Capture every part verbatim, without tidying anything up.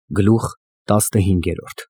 Գլուխ տասնհինգերորդ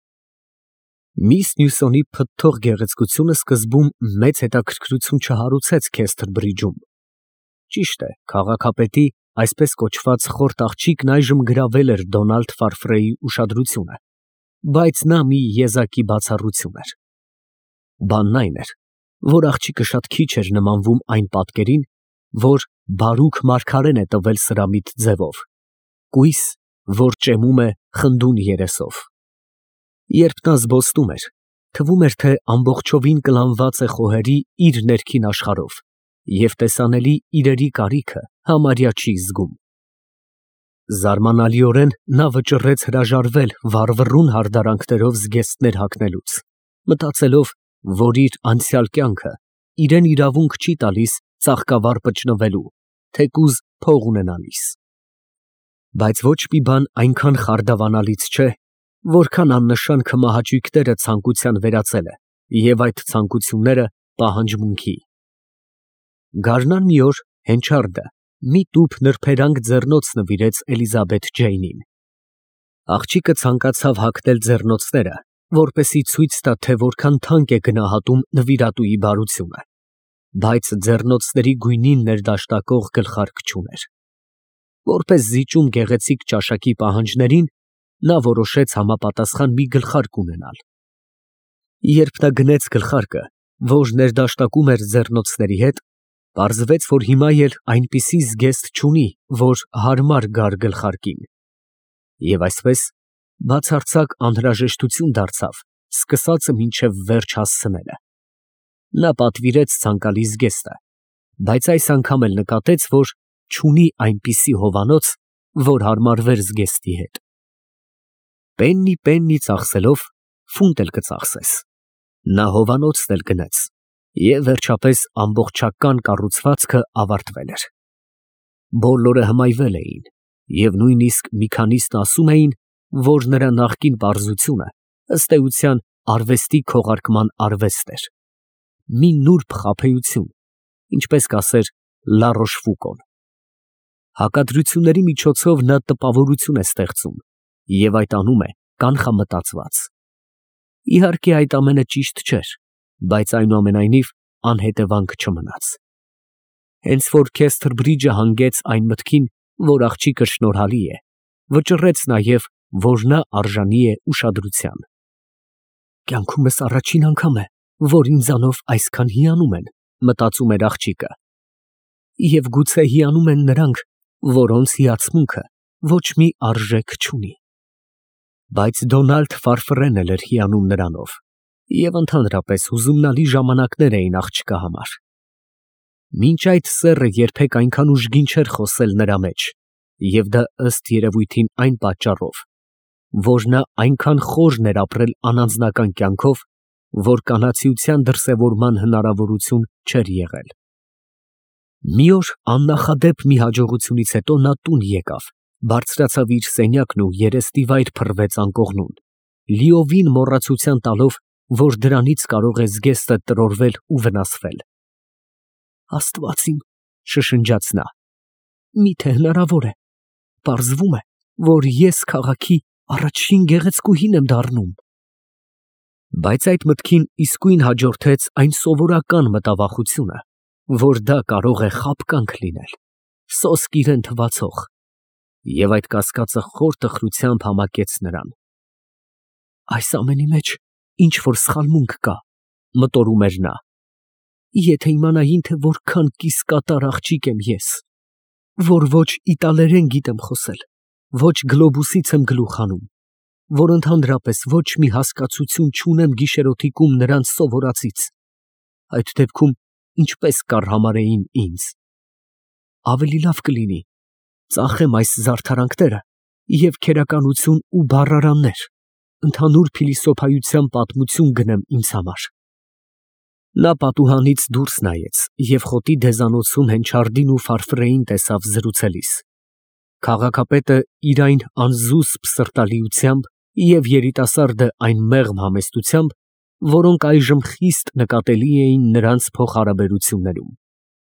Միս Նյուսոնի փթթող գեղեցկությունը սկզբում մեծ հետաքրքրություն չհարուցեց Քեսթրբրիջում։ Ճիշտ է, քաղաքապետի այսպես կոչված խորտ աղջիկն այժմ գրավել էր Դոնալդ Ֆարֆրեի ուշադրությունը, բայց նա մի եզակի բացառություն էր։ Բանն այն էր, որ աղջիկը շատ քիչ էր նմանվում այն պատկերին, որ բարուք մարգարեն է տվել սրամիտ ձևով, կույս, որ ճեմում է խնդուն երեսով։ Երբ նա զբոսնում էր, թվում էր, թե ամբողջովին կլանված է խոհերի իր ներքին աշխարհով և տեսանելի իրերի կարիքը համարյա չի զգում։ Զարմանալիորեն նա վճռեց հրաժարվել վառվռուն հարդարանքներով զգեստներ հագնելուց, մտածելով, որ իր անցյալ կյանքը իրեն իրավունք չի տալիս ծաղկավառ պճնվելու, թեկուզ փող ունենալիս։ Բայց ոչ մի բան այնքան խարդավանալից չէ, որքան աննշան քմահաճույքները ցանկության վերածելը և այդ ցանկությունները պահանջմունքի։ Գարնան մի օր Հենչարդը մի տուփ նրբերանգ ձեռնոց նվիրեց Էլիզաբեթ Ջեյնին։ Աղջիկը ցանկացավ հագնել ձեռնոցները, որպեսզի ցույց տա, թե որքան թանկ է գնահատում նվիրատուի բարությունը, բայց ձեռնոցների գույնին ներդաշնակող գլխարկ չուներ։ Որպես զիջում գեղեցիկ ճաշակի պահանջներին, նա որոշեց համապատասխան մի գլխարկ ունենալ։ Երբ նա գնեց գլխարկը, որ ներդաշնակում էր ձեռնոցների հետ, պարզվեց, որ հիմա էլ այնպիսի զգեստ չունի, որ հարմար գար գլխարկին։ Եվ այսպես, բացարձակ անհրաժեշտություն դարձավ սկսածը մինչև վերջ հասցնելը։ Նա պատվիրեց ցանկալի զգեստը, բայց այս անգամ էլ նկատեց, որ չունի այնպիսի հովանոց, որ հարմարվեր զգեստի հետ։ Պեննի֊պեննի ծախսելով, ֆունտ էլ կծախսես։ Նա հովանոցն էլ գնեց, և վերջապես ամբողջական կառուցվածքը ավարտվել էր։ Բոլորը հմայվել էին, և նույնիսկ մի քանիսն ասում էին, որ նրա նախկին պարզությունը, ըստ էության, արվեստի քողարկման արվեստ էր։ Մի նուրբ խաբեություն, ինչպես կասեր Լա Ռոշֆուկոն։ Հակադրությունների միջոցով նա տպավորություն է ստեղծում և այդ անում է կանխամտածված։ Իհարկե, այդ ամենը ճիշտ չէր, բայց այնուամենայնիվ անհետևանք չմնաց։ Հենց որ Քեսթրբրիջը հանգեց այն մտքին, որ աղջիկը շնորհալի է, վճռեց նաև, որ նա արժանի է ուշադրության։ Կյանքումս առաջին անգամ է, որ ինձանով այսքան հիանում են, մտածում էր աղջիկը։ Եվ գուցե հիանում են նրանք, որոնց հիացմունքը ոչ մի արժեք չունի։ Բայց Դոնալդ Ֆարֆրեն էլ էր հիանում նրանով, և ընդհանրապես հուզումնալի ժամանակներ էին աղջկա համար։ Մինչ այդ սեռը երբեք այնքան ուժգին չէր խոսել նրա մեջ, և դա ըստ երևույթին այն պատճառով, որ նա այնքան խորն էր ապրել անանձնական կյանքով, որ կանացիության դրսևորման հնարավորություն չէր եղել։ Մի օր աննախադեպ մի հաջողությունից հետո նա տուն եկավ, բարձրացավ իր սենյակն ու երեսնիվայր փռվեց անկողնուն, լիովին մոռացության տալով, որ դրանից կարող է զգեստը տրորվել ու վնասվել։ Աստված իմ, շշնջաց նա, միթե հնարավոր է, պարզվում է, որ ես քաղաքի առաջին գեղեցկուհին եմ դառնում։ Բայց այդ մտքին իսկույն հաջորդեց այն սովորական մտավախությունը, որ դա կարող է խաբկանք լինել, սոսկ իրան թվացող, և այդ կասկածը խոր տխրությամբ համակեց նրան։ Այս ամենի մեջ ինչ֊որ սխալմունք կա, մտորում էր նա։ Եթե իմանային, թե որքան կիսկատար աղջիկ եմ ես, որ ոչ իտալերեն գիտեմ խոսել, ոչ գլոբուսից եմ գլուխ հանում, որ ընդհանրապես ոչ մի հասկացություն չունեմ գիշերօթիկում նրանց սովորածից, այդ դեպքում ինչպես կառհամարհեին ինձ։ Ավելի լավ կլինի ծախեմ այս զարդարանքները և քերականություն ու բառարաններ, ընդհանուր փիլիսոփայության պատմություն գնեմ ինձ համար։ Նա պատուհանից դուրս նայեց և խոտի դեզանոցում Հենչարդին ու Ֆարֆրեին տեսավ զրուցելիս։ Քաղաքապետը իր այն անզուսպ սրտալիությամբ և երիտասարդը այն մեղմ համեստությամբ, որոնք այժմ խիստ նկատելի էին նրանց փոխհարաբերություններում։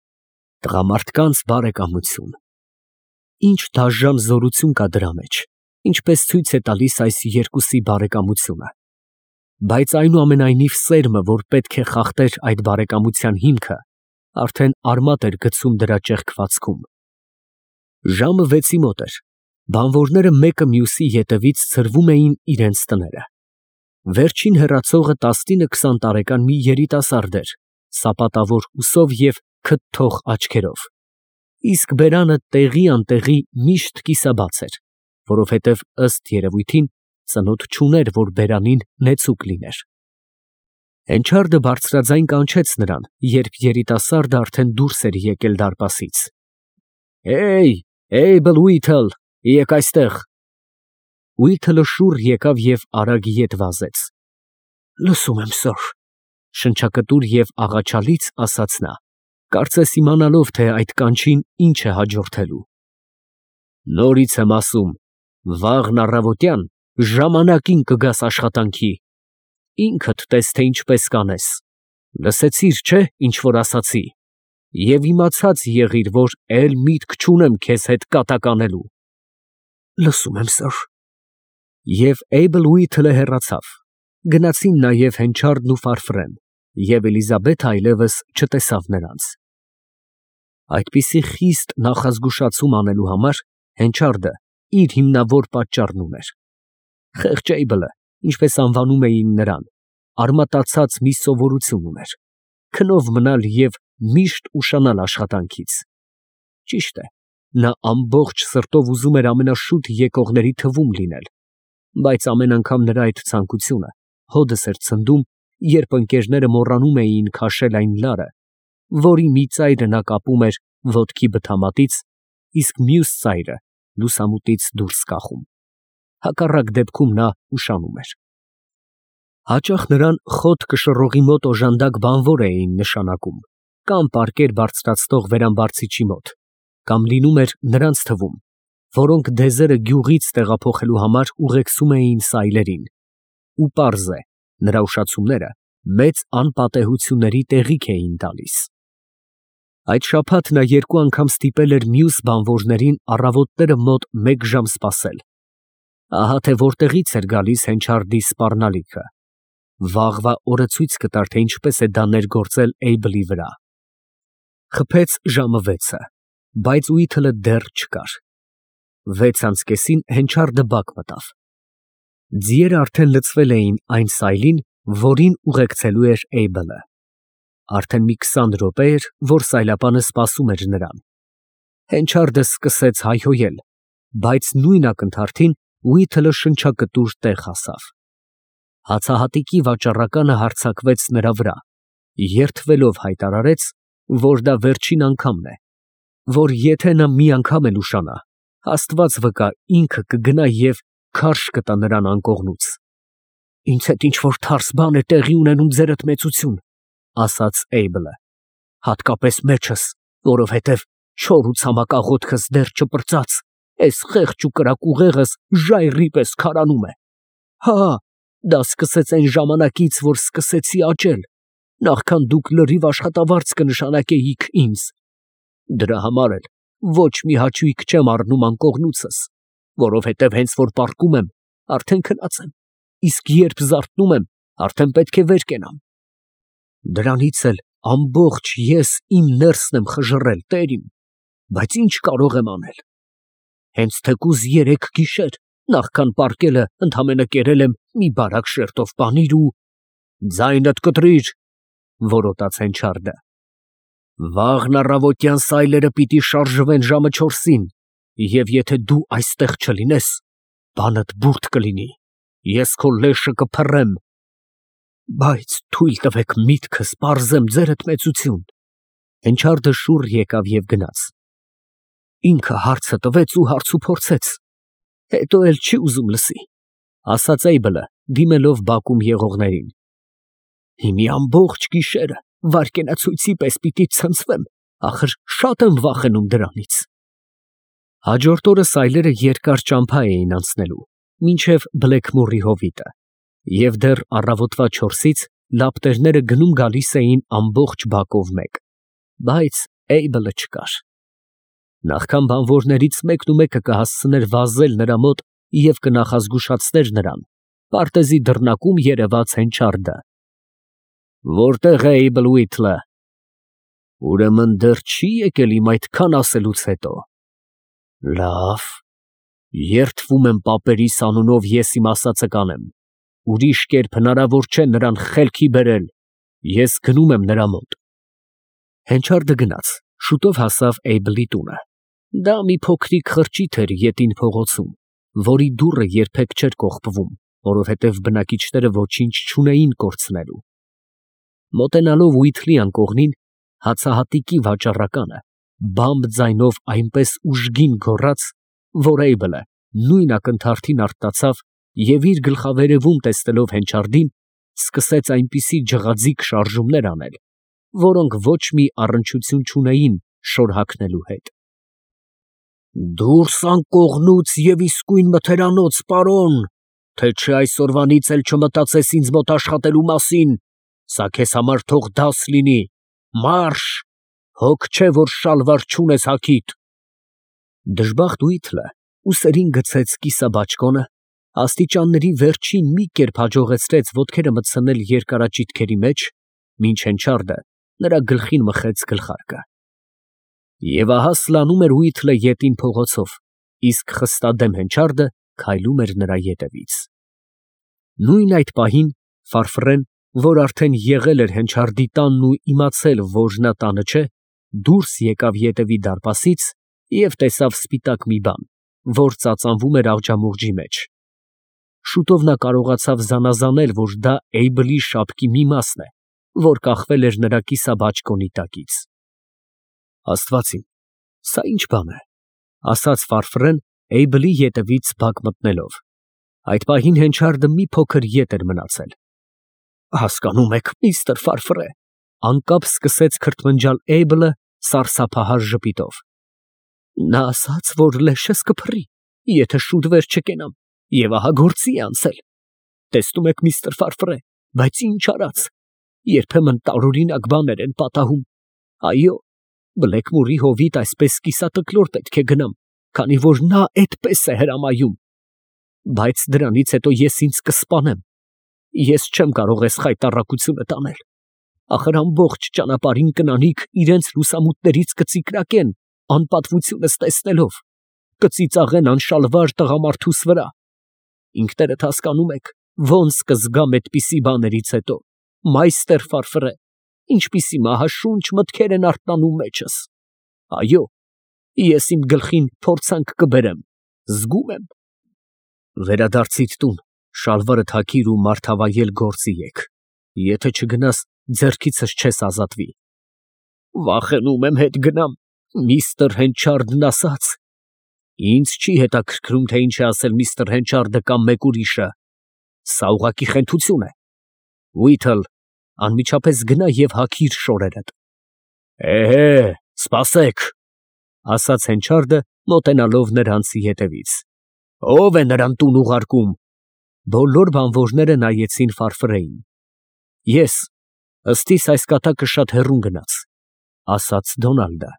Տղամարդկանց բարեկամություն։ Ինչ դաժան զորություն կա դրա մեջ, ինչպես ցույց է տալիս այս երկուսի բարեկամությունը։ Բայց այնուամենայնիվ սերմը, որ պետք է խախտեր այդ բարեկամության հիմքը, արդեն արմատ էր գցում դրա ճեղքվածքում։ Ժամը վեցի մոտ էր, բանվորները մեկը մյուսի ետևից ցրվում էին իրենց տները։ Վերջին հեռացողը տասնինը-քսան տարեկան մի երիտասարդ էր, սապատավոր ուսով և քթթող աչքերով, իսկ բերանը տեղի անտեղի միշտ կիսաբաց էր, որովհետև ըստ երևույթին ծնոտ չուներ, որ բերանին նեցուկ լիներ։ Հենչարդը բարձրաձայն կանչեց նրան, երբ երիտասարդը արդեն դուրս էր եկել դարպասից։ «Հեյ, Էյբլ Ուիթլ, եկ այստեղ»։ Ուիթլը շուռ եկավ և արագ ետ վազեց։ «Լսում եմ, սըր», շնչակտուր և աղաչալից ասաց նա, կարծես իմանալով, թե այդ կանչին ինչ է հաջորդելու։ «Նորից եմ ասում, վաղն առավոտյան ժամանակին կգաս աշխատանքի, ինքդ տես, թե ինչպես կանես, լսեցիր, չէ՞, ինչ որ ասացի, և իմացած եղիր, որ էլ միտք չունեմ քեզ հետ կատակ անելու»։ «Լսում եմ, սըր»։ Եվ Էյբլ Ուիթլը հեռացավ, գնացին նաև Հենչարդն ու Ֆարֆրեն, և Էլիզաբեթը այլևս չտեսավ նրանց։ Այդպիսի խիստ նախազգուշացում անելու համար Հենչարդը իր հիմնավոր պատճառն ուներ։ Խեղճ Էյբլը, ինչպես անվանում էին նրան, արմատացած մի սովորություն ուներ՝ քնով մնալ և միշտ ուշանալ աշխատանքից։ Ճիշտ է, նա ամբողջ սրտով ուզում էր ամենաշուտ եկողների թվում լինել, բայց ամեն անգամ նրա այդ ցանկությունը հօդս էր ցնդում, երբ ընկերները մոռանում էին քաշել այն լարը, որի մի ծայրը նա կապում էր ոտքի բթամատից, իսկ մյուս ծայրը լուսամուտից դուրս կախում։ Հակառակ դեպքում նա ուշանում էր։ Հաճախ նրան խոտ կշռողի մոտ օժանդակ բանվոր էին նշանակում, կամ պարկեր բարձրացնող վերամբարձիչի մոտ, կամ լինում էր նրանց թվում, որոնք դեզերը գյուղից տեղափոխելու համար ուղեկցում էին սայլերին, ու պարզ է, նրա ուշացումները մեծ անպատեհությունների տեղիք էին տալիս։ Այդ շաբաթ նա երկու անգամ ստիպել էր մյուս բանվորներին առավոտները մոտ մեկ ժամ սպասել։ Ահա թե որտեղից էր գալիս Հենչարդի սպառնալիքը։ Վաղվա օրը ցույց կտար, թե ինչպես է դա ներգործել Էյբլի վրա։ Խփեց ժամը վեցը, բայց Ուիթլը դեռ չկար։ Վեց անց կեսին Հենչարդը բակ մտավ։ Ձիերը արդեն լցվել էին այն սայլին, որին ուղեկցելու էր Էյբլը։ Արդեն մի քսան րոպե էր, որ սայլապանը սպասում էր նրան։ Հենչարդը սկսեց հայհոյել, բայց նույն ակնթարթին Ուիթլը շնչակտուր տեղ հասավ։ Հացահատիկի վաճառականը հարձակվեց նրա վրա, երդվելով հայտարարեց, որ դա վերջին անգամն է, որ եթե նա մի անգամ էլ ուշանա, Աստված վկա, ինքը կգնա և քարշ կտա նրան անկողնուց։ «Ինձ հետ ինչ-որ թարս բան է տեղի ունենում, ձերդ մեծություն», ասաց Էյբլը, «հատկապես մեջս, որովհետև չոր ու ցամաք աղոթքս դեռ չպրծած, էս խեղճ ու կրակ ուղեղս ժայռի պես քարանում է։ Հա, դա սկսեց այն ժամանակից, որ սկսեցի աճել, նախքան դուք լրիվ աշխատավարձ կնշանակեիք ինձ։ Դրա համար էլ ոչ մի հաճույք չեմ առնում անկողնուցս, որովհետև հենց որ պառկում եմ, արդեն քնած եմ, իսկ երբ զարթնում եմ, արդեն պետք է վեր կենամ։ Դրանից էլ ամբողջ ես իմ ներսն եմ խժռել, Տեր իմ, բայց ինչ կարող եմ անել։ Հենց թեկուզ երեք գիշեր, նախքան պառկելը, ընդամենը կերել եմ մի բարակ շերտով պանիր ու… «Ձայնդ կտրիր», որոտաց Հենչարդը։ «Վաղն առավոտյան սայլերը պիտի շարժվեն ժամը չորսին, և եթե դու այստեղ չլինես, բանդ բուրդ կլինի, ես քո լեշը կփռեմ»։ «Բայց թույլ տվեք միտքս պարզեմ, ձերդ մեծություն»։ Հենչարդը շուռ եկավ և գնաց։ «Ինքը հարցը տվեց ու հարցուփորձեց, հետո էլ չի ուզում լսի», ասաց Էյբլը, դիմելով բակում եղողներին։ «Հիմի ամբողջ գիշերը վայրկենացույցի պես պիտի ցնցվեմ, ախր շատ եմ վախենում դրանից»։ Հաջորդ օրը սայլերը երկար ճամփա էին անցնելու, մինչև Բլեքմորի հովիտը, և դեռ առավոտվա չորսից լապտերները գնում գալիս էին ամբողջ բակով մեկ, բայց Էյբլը չկար։ Նախքան բանվորներից մեկն ու մեկը կհասցներ վազել նրա մոտ, և կնախազգուշացներ նրան պարտեզի դռնակում երևաց Հենչարդը։ Որտե՞ղ է Էյբլ Ուիթլը։ Ուրեմն դեռ չի եկել իմ այդքան ասելուց հետո։ Լավ, երդվում եմ պապերիս անունով ես իմ ասածը կանեմ, ուրիշ կերպ հնարավոր չէ նրան խելքի բերել, ես գնում եմ նրա մոտ։ Հենչարդը գնաց, շուտով հասավ Էյբլի տունը։ Դա մի փոքրիկ խրճիթ էր ետին փողոցում, որի դուռը երբեք չէր կողպվում, որովհետև բնակիչները ոչինչ չունեին կորցնելու։ Մոտենալով Ուիթլի անկողնին, հացահատիկի վաճառականը բամբ ձայնով այնպես ուժգին գոռաց, որ Էյբլը նույն ակնթարթին արթնացավ և իր գլխավերևում տեսնելով Հենչարդին, սկսեց այնպիսի ջղաձիգ շարժումներ անել, որոնք ոչ մի առնչություն չունեին շոր հագնելու հետ։ Դուրս անկողնուց և իսկույն մթերանոց, պարոն, թե չէ այսօրվանից էլ չմտածես ինձ մոտ աշխատելու մասին, սա քեզ համար թող դաս լինի, մարշ, հոգ չէ, որ շալվար չունես հագիդ։ Դժբախտ Ուիթլը ուսերին գցեց կիսաբաճկոնը, աստիճանների վերջին մի կերպ հաջողեցրեց ոտքերը մտցնել երկարաճիթքերի մեջ, մինչ Հենչարդը նրա գլխին մխեց գլխարկը։ Եվ ահա սլանում էր Ուիթլը ետին փողոցով, իսկ խստադեմ Հենչարդը քայլում էր նրա ետևից։ Նույն այդ պահին Ֆարֆռեն, որ արդեն եղել էր Հենչարդի տանն ու իմացել, որ նա տանը չէ, դուրս եկավ ետևի դարպասից և տեսավ սպիտակ մի բան, որ ծածանվում էր աղջամուղջի մեջ։ Շուտով նա կարողացավ զանազանել, որ դա Էյբլի շապկի մի մասն է, որ կախվել էր նրա կիսաբաճկոնի տակից։ Աստված իմ, սա ի՞նչ բան է, ասաց Ֆարֆռեն Էյբլի ետևից բակ մտնելով։ Այդ պահին Հենչարդը մի փոքր ետ էր մնացել։ Հասկանում եք, միստր Ֆարֆռե, անկապ սկսեց քրթմնջալ Էյբլը սարսափահար ժպիտով։ Նա ասաց, որ լեշս կփռի, եթե շուտ վեր չկենամ, և ահա գործի է անցել։ Տեսնում եք, միստր Ֆարֆռե, բայց ինչ արած, երբեմն տարօրինակ բաներ են պատահում։ Այո, Բլեքմուրի հովիտ այսպես կիսատկլոր պետք է գնամ, քանի որ նա այդպես է հրամայում։ Բայց դրանից հետո ես ինձ կսպանեմ։ Ես չեմ կարող այս խայտառակությունը տանել։ Ախր ամբողջ ճանապարհին կնանիք իրենց լուսամուտներից կծիկրակեն, անպատվությունս տեսնելով, կծիծաղեն անշալվար տղամարդուս վրա։ Ինքներդ հասկանում եք, ոնց կզգամ այդպիսի բաներից հետո, մայստեր Ֆարֆռե, ինչպիսի մահաշունչ մտքեր են արթնանում մեջս։ Այո, ես իմ գլխին փորձանք կբերեմ, զգում եմ։ Վերադարձիր տուն, շալվարդ հագիր ու մարդավայել գործի եկ, եթե չգնաս, ձեռքիցս չես ազատվի։ Վախենում եմ հետ գնամ, միստր Հենչարդն ասաց։ Ինձ չի հետաքրքրում, թե ինչ է ասել միստր Հենչարդը կամ մեկ ուրիշը։ Սա ուղղակի խենթություն է։ Ուիթլ, անմիջապես գնա և հագիր շորերդ։ Էհե, սպասեք, ասաց Հենչարդը, մոտենալով նրանց ետևից։ Ո՞վ է նրան տուն ուղարկում։ Բոլոր բանվորները նայեցին Ֆարֆռեին։ Ես, ըստիս այս կատակը շատ հեռուն գնաց, ասաց Դոնալդը։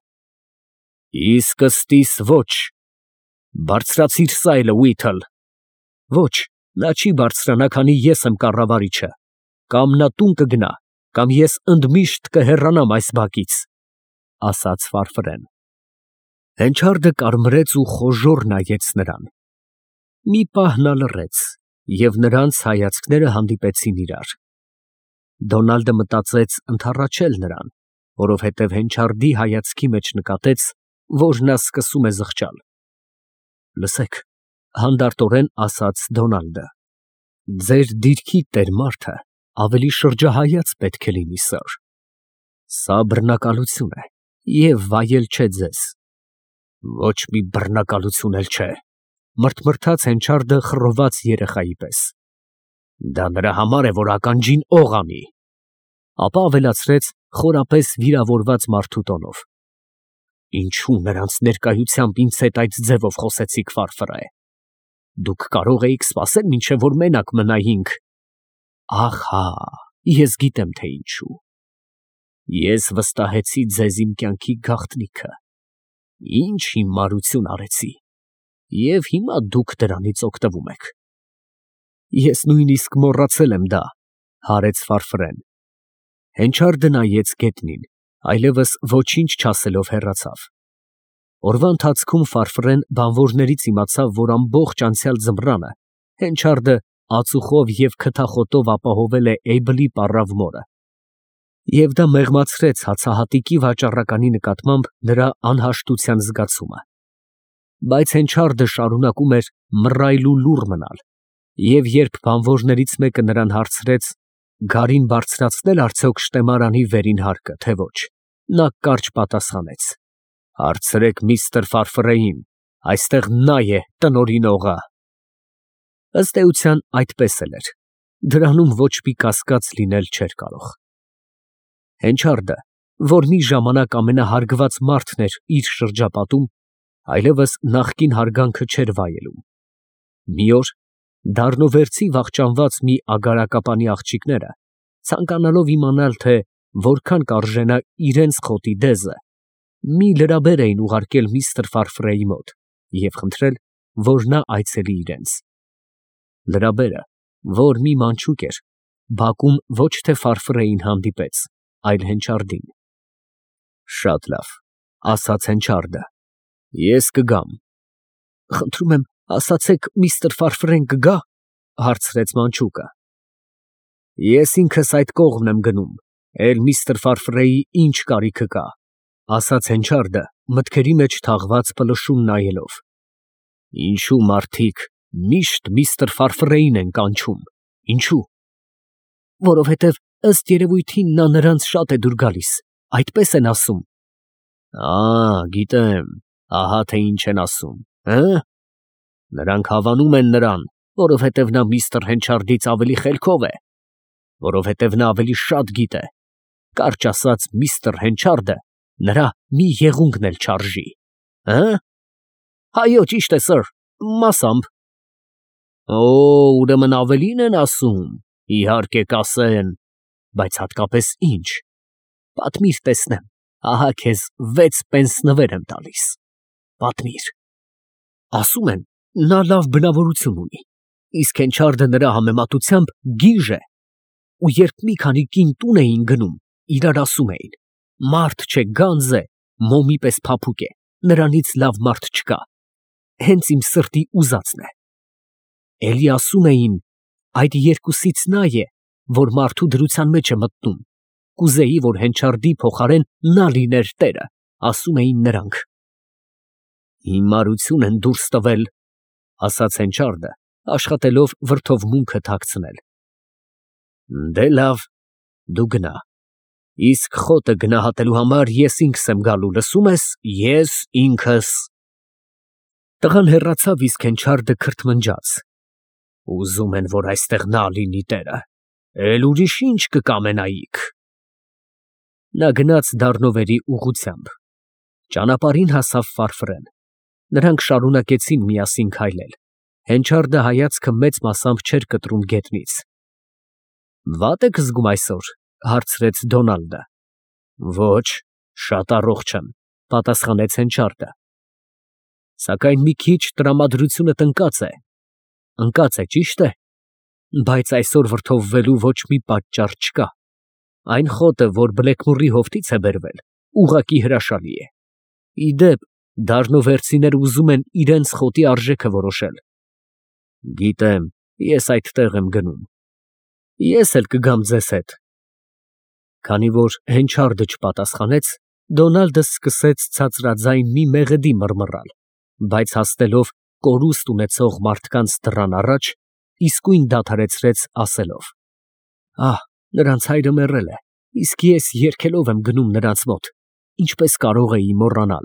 Իսկ ըստիս ոչ։ Բարձրացիր սայլը, Ուիթլ։ Ոչ, նա չի բարձրանա, քանի ես եմ կառավարիչը։ Կամ նա տուն կգնա, կամ ես ընդմիշտ կհեռանամ այս բակից, ասաց Ֆարֆռեն։ Հենչարդը կարմրեց ու խոժոռ նայեց նրան։ Մի պահ նա լռեց, և նրանց հայացքները հանդիպեցին իրար։ Դոնալդը մտածեց ընդառաջել նրան, որովհետև Հենչարդի հայացքի մեջ նկատեց, որ նա սկսում է զղջալ։ Լսեք, հանդարտորեն ասաց Դոնալդը, ձեր դիրքի տեր մարդը ավելի շրջահայաց պետք է լինի, սըր։ Սա բռնակալություն է և վայել չէ ձեզ։ Ոչ մի բռնակալություն էլ չէ, մրթմրթաց Հենչարդը խռոված երեխայի պես։ Դա նրա համար է, որ ականջին օղ անի։ Ապա ավելացրեց խորապես վիրավորված մարդու տոնով. Ինչու նրանց ներկայությամբ ինձ հետ այդ ձևով խոսեցիք, Ֆարֆռե։ Դուք կարող էիք սպասել, մինչև որ մենակ մնայինք։ Ահա, ես գիտեմ, թե ինչու։ Ես վստահեցի ձեզ իմ կյանքի գաղտնիքը։ Ինչ հիմարություն արեցի։ Եվ հիմա դուք դրանից օգտվում եք։ Ես նույնիսկ մոռացել եմ դա, հարեց Ֆարֆրեն։ Հենչարդը նայեց գետնին, այլևս ոչինչ չասելով հեռացավ։ Օրվա ընթացքում Ֆարֆրեն բանվորներից իմացավ, որ ամբողջ անցյալ ձմռանը Հենչարդը ածուխով և քթախոտով ապահովել է Էյբլի պառավ մորը, և դա մեղմացրեց հացահատիկի վաճառականի նկատմամբ նրա անհաշտության զգացումը։ Բայց Հենչարդը շարունակում էր մռայլ ու լուռ մնալ, և երբ բանվորներից մեկը նրան հարցրեց գարին բարձրացնե՞լ արդյոք շտեմարանի վերին հարկը, թե ոչ, նա կարճ պատասխանեց. Հարցրեք միստր Ֆարֆրեին, այստեղ նա է տնօրինողը։ Ըստ էության այդպես էլ էր, դրանում ոչ մի կասկած լինել չէր կարող։ Հենչարդը, որ մի ժամանակ ամենահարգված մարդն էր իր շրջապատում, այլևս նախկին հարգանքը չէր վայելում։ Մի օր դառնովերցի վախճանված մի ագարակապանի աղջիկները, ցանկանալով իմանալ, թե որքան կարժենա իրենց խոտի դեզը, մի լրաբեր էին ուղարկել միստր Ֆարֆրեի մոտ և խնդրել, որ նա այցելի իրենց։ Լրաբերը, որ մի մանչուկ էր, բակում ոչ թե Ֆարֆրեին հանդիպեց, այլ Հենչարդին։ Շատ լավ, ասաց Հենչարդը, ես կգամ։ Խնդրում եմ, ասացեք միստր Ֆարֆրեն կգա, հարցրեց մանչուկը։ Ես ինքս այդ կողմն եմ գնում, էլ միստր Ֆարֆրեի ինչ կարիքը կա, ասաց Հենչարդը, մտքերի մեջ թաղված պլշում նայելով։ Ինչու մարդիկ միշտ միստր Ֆարֆրեին են կանչում, ինչու։ Որովհետև ըստ երևույթին նա նրանց շատ է դուր գալիս, այդպես են ասում։ Ա, գիտեմ, ահա թե ինչ են ասում, հը՞։ Նրանք հավանում են նրան, որովհետև նա միստր Հենչարդից ավելի խելքով է, որովհետև նա ավելի շատ գիտե, կարճ ասած, միստր Հենչարդը նրա մի եղունգն էլ չարժի, հը՞։ Այո, ճիշտ է, սըր, մասամբ։ Օ, ուրեմն ավելին են ասում, իհարկե կասեն, բայց հատկապես ինչ։ Պատմիր տեսնեմ, ահա քեզ վեց պենս նվեր եմ տալիս, պատմիր։ Ասում են, նա լավ բնավորություն ունի, իսկ Հենչարդը նրա համեմատությամբ գիժ է, ու երբ մի քանի կին տուն էին գնում, իրար ասում էին. մարդ չէ, գանձ է, մոմի պես փափուկ է, նրանից լավ մարդ չկա, հենց իմ սրտի ուզածն է։ Էլի ասում էին, այդ երկուսից նա է, որ մարդու դրության մեջ է մտնում, կուզեի, որ Հենչարդի փոխարեն նա լիներ տերը, ասում էին նրանք։ Հիմարություն են դուրս տվել, ասաց Հենչարդը, աշխատելով վրդովմունքը թաքցնել։ Դե լավ, դու գնա, իսկ խոտը գնահատելու համար ես ինքս եմ գալու, լսում ես, ես ինքս։ Տղան հեռացավ, իսկ Հենչարդը քրթմնջաց։ Ուզում են, որ այստեղ նա լինի տերը, էլ ուրիշ ինչ կկամենայիք։ Նա գնաց Դառնովերի ուղղությամբ։ Ճանապարհին հասավ Ֆարֆրեն։ Նրանք շարունակեցին միասին քայլել։ Հենչարդը հայացքը մեծ մասամբ չէր կտրում գետնից։ Վատ եք զգում այսօր, հարցրեց Դոնալդը։ Ոչ, շատ առողջ եմ, պատասխանեց Հենչարդը։ Սակայն մի քիչ տրամադրությունդ ընկած է։ Ընկած է, ճիշտ է, բայց այսօր վրդովվելու ոչ մի պատճառ չկա։ Այն խոտը, որ Բլեքմուրի հովտից է բերվել, ուղղակի հրաշալի է։ Ի դեպ, դառնովերցիները ուզում են իրենց խոտի արժեքը որոշել։ Գիտեմ, ես այդտեղ եմ գնում։ Ես էլ կգամ ձեզ հետ։ Քանի որ Հենչարդը չպատասխանեց, Դոնալդը սկսեց ցածրաձայն մի մեղեդի մռմռալ, բայց հասնելով կորուստ ունեցող մարդկանց դռան առաջ, իսկույն դադարեցրեց ասելով. Ահ, նրանց հայրը մեռել է, իսկ ես երգելով եմ գնում նրանց մոտ, ինչպես կարող էի մոռանալ։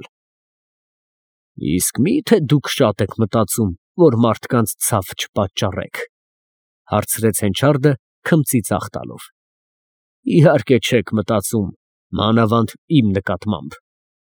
Իսկ մի՞թե դուք շատ եք մտածում, որ մարդկանց ցավ չպատճառեք, հարցրեց Հենչարդը քմծի ծախ տալով։ Իհարկե չեք մտածում, մանավանդ իմ նկատմամբ։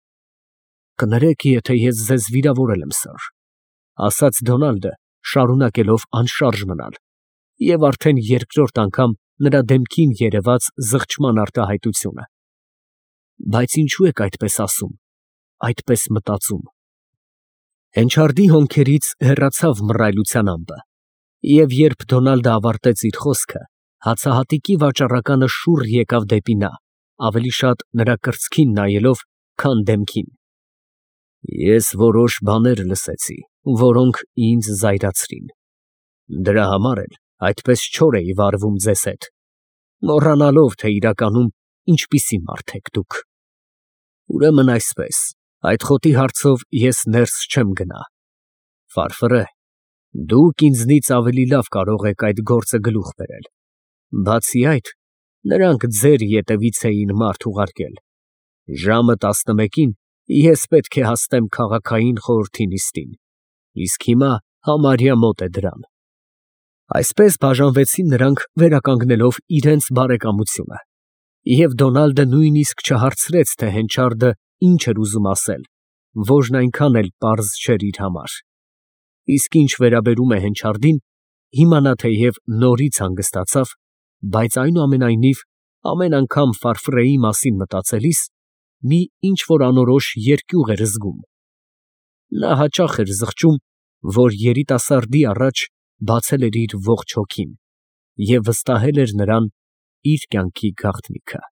Կներեք, եթե ես ձեզ վիրավորել եմ, սըր, ասաց Դոնալդը, շարունակելով անշարժ մնալ, և արդեն երկրորդ անգամ նրա դեմքին երևաց զղջման արտահայտությունը։ Բայց ինչու եք այդպես ասում, այդպես մտածում։ Հենչարդի հոնքերից հեռացավ մռայլության ամպը, և երբ Դոնալդը ավարտեց իր խոսքը, հացահատիկի վաճառականը շուռ եկավ դեպի նա, ավելի շատ նրա կրծքին նայելով, քան դեմքին։ Ես որոշ բաներ լսեցի, որոնք ինձ զայրացրին, դրա համար էլ այդպես չոր էի վարվում ձեզ հետ, մոռանալով, թե իրականում ինչպիսի մարդ եք դուք։ Ուրեմն այսպես, այդ խոտի հարցով ես ներս չեմ գնա։ Ֆարֆռե, դուք ինձնից ավելի լավ կարող եք այդ գործը գլուխ բերել, բացի այդ, նրանք ձեր ետևից էին մարդ ուղարկել։ Ժամը տասնմեկին ես պետք է հասնեմ քաղաքային խորհրդի նիստին, իսկ հիմա համարյա մոտ է դրան։ Այսպես բաժանվեցին նրանք, վերականգնելով իրենց բարեկամությունը, և Դոնալդը նույնիսկ չհարցրեց, թե Հենչարդը ինչ էր ուզում ասել, ոչն այնքան էլ պարզ չէր իր համար։ Իսկ ինչ վերաբերում է Հենչարդին, հիմա նա թեև նորից հանգստացավ, բայց այնուամենայնիվ ամեն անգամ Ֆարֆռեի մասին մտածելիս մի ինչ֊որ անորոշ երկյուղ էր զգում։ Նա հաճախ էր զղջում, որ երիտասարդի առաջ բացել էր իր ողջ հոգին և վստահել էր նրան իր կյանքի գաղտնիքը։